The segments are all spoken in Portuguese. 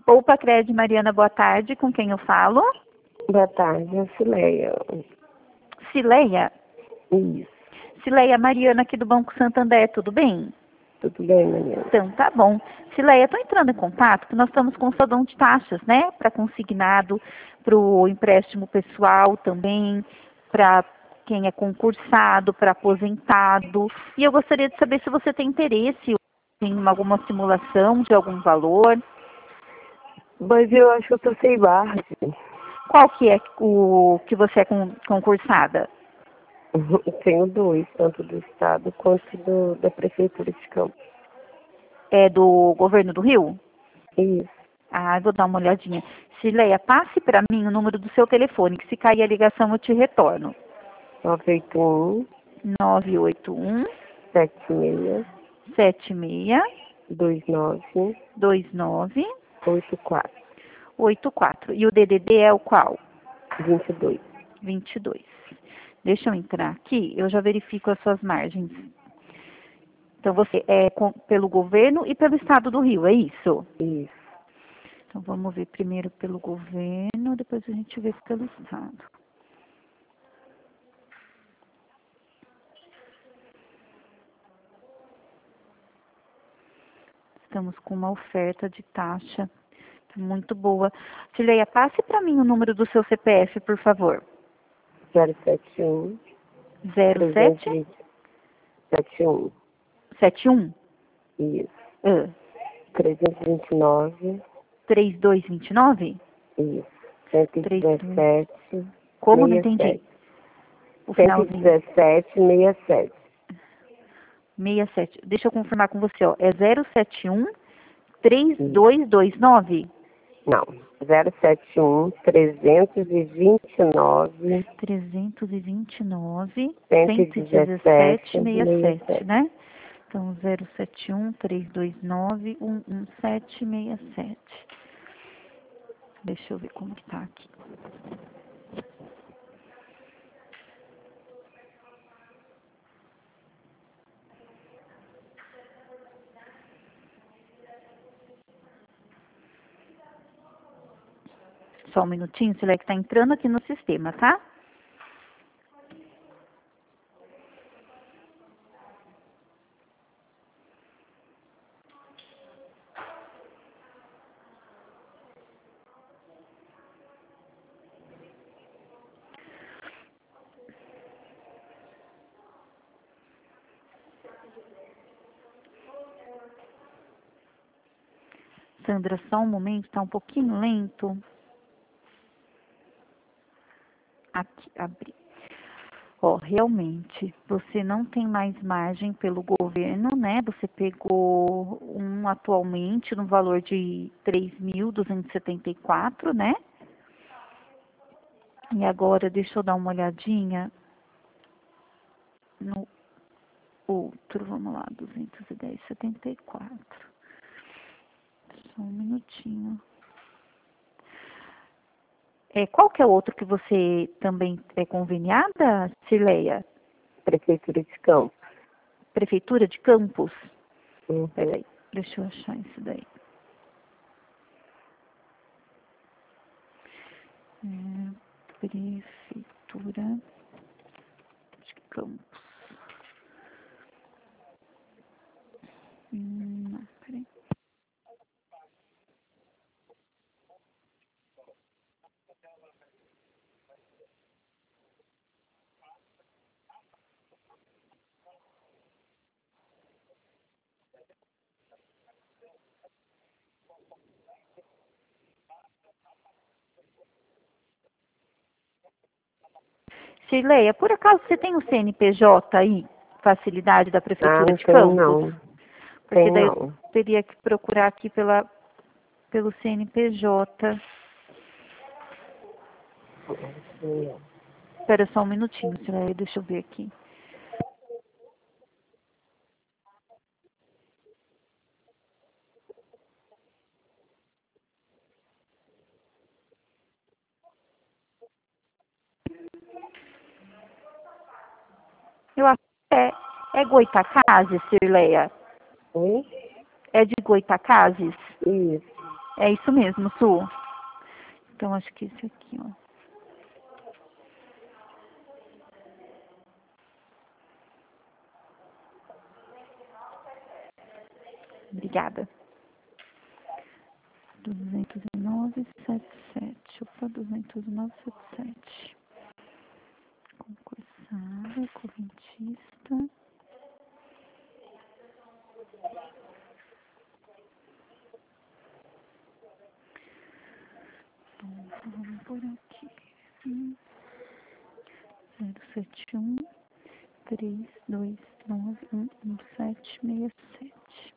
Poupa Cred, Mariana, boa tarde. Com quem eu falo? Boa tarde, é Cileia. Cileia? Isso, Cileia, Mariana aqui do Banco Santander, tudo bem? tudo bem, Mariana? Então, tá bom. Cileia, estou entrando em contato porque nós estamos com o saldão de taxas, né? Para consignado, para o empréstimo pessoal também, para quem é concursado, para aposentado. E eu gostaria de saber se você tem interesse em alguma simulação de algum valor. Mas eu acho que eu tô sem base. Qual que é o que você é concursada? Tenho dois, tanto do Estado quanto da Prefeitura de Campos. É do governo do Rio? Isso, Ah, eu vou dar uma olhadinha. Cileia, passe para mim o número do seu telefone, que se cair a ligação eu te retorno. 981 981 76 76 29 29 84 84. E o DDD é o qual? 22. 22. Deixa eu entrar aqui, eu já verifico as suas margens. Então, você é pelo governo e pelo estado do Rio, é isso? Isso. Então, vamos ver primeiro pelo governo, depois a gente vê pelo estado. Estamos com uma oferta de taxa muito boa. Cileia, passe para mim o número do seu CPF, por favor. 071 07 71. 71 Isso. 329. 3229? Isso. 32. 117. Como? Não 67. entendi. O finalzinho. 117, 67. 67. Deixa eu confirmar com você, ó. É 071 3229? Não. 071 329 329 117 117 67. né? Então, 071 329 11767. Deixa eu ver como que tá aqui. Só um minutinho, Cileia, que tá entrando aqui no sistema, tá? Sandra, só um momento, tá um pouquinho lento. Aqui, abri. Ó, realmente, você não tem mais margem pelo governo, né? Você pegou um atualmente no valor de 3.274, né? E agora, deixa eu dar uma olhadinha no outro, vamos lá, 210,74. Só um minutinho. Qual que é o outro que você também é conveniada, Cileia? Prefeitura de Campos. Prefeitura de Campos? Uhum. Peraí, deixa eu achar isso daí. Prefeitura de Campos. Não, peraí. Cileia, por acaso você tem o CNPJ aí? Facilidade da Prefeitura Não de tem Campos? não. Porque Tem daí eu não. teria que procurar aqui pelo CNPJ. Espera só um minutinho, Cileia, deixa eu ver aqui. Eu acho que é Goitacazes, Cileia? Oi? É de Goitacazes? Isso. É isso mesmo, Su. Então, acho que esse aqui, ó. Obrigada. 209,77. Opa, 209,77. Concursada, correntista. Vamos por aqui. 071 329 11767.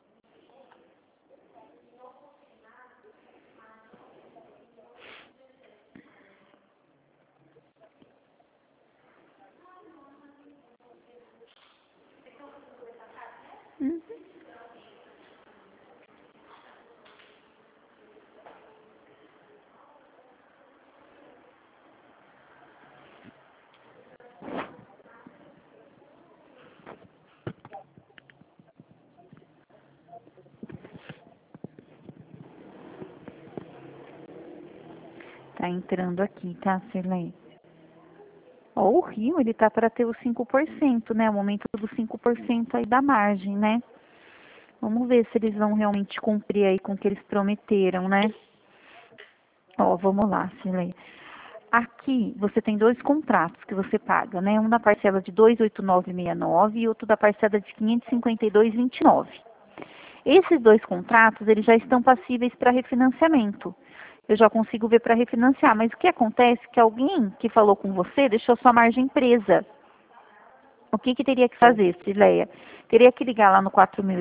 Uhum. Tá entrando aqui, tá, Cirlei? Ó, o Rio, ele tá para ter os 5%, né? O aumento dos 5% aí da margem, né? Vamos ver se eles vão realmente cumprir aí com o que eles prometeram, né? Ó, vamos lá, Cirlei. Aqui você tem dois contratos que você paga, né? Um da parcela de 289,69 e outro da parcela de 552,29. Esses dois contratos, eles já estão passíveis para refinanciamento. Eu já consigo ver para refinanciar, mas o que acontece é que alguém que falou com você deixou sua margem presa. O que teria que fazer, Cileia? Teria que ligar lá no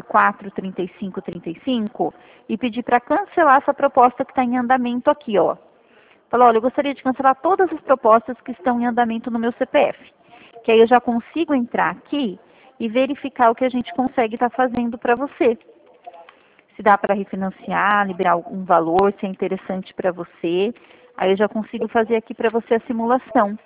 4004-3535 e pedir para cancelar essa proposta que está em andamento aqui, ó. Falou, olha, eu gostaria de cancelar todas as propostas que estão em andamento no meu CPF. Que aí eu já consigo entrar aqui e verificar o que a gente consegue estar fazendo para você. Se dá para refinanciar, liberar algum valor, se é interessante para você. Aí eu já consigo fazer aqui para você a simulação.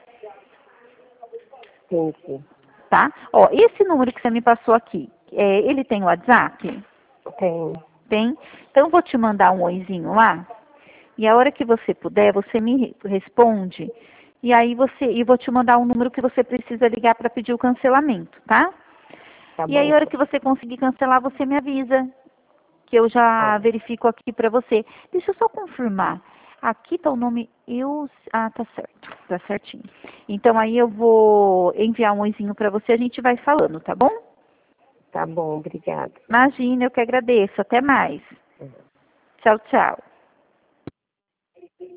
Sim. Tá? Ó, esse número que você me passou aqui, ele tem WhatsApp? Tem. Tem? Então, eu vou te mandar um oizinho lá. E a hora que você puder, você me responde. E aí eu vou te mandar um número que você precisa ligar para pedir o cancelamento, tá? Tá E aí, bom. a hora que você conseguir cancelar, você me avisa. Que eu já verifico aqui para você. Deixa eu só confirmar. Aqui tá o nome Ah, tá certo. Tá certinho. Então, aí eu vou enviar um oizinho para você. A gente vai falando, tá bom? Tá bom, obrigada. Imagina, eu que agradeço. Até mais. Tchau, tchau.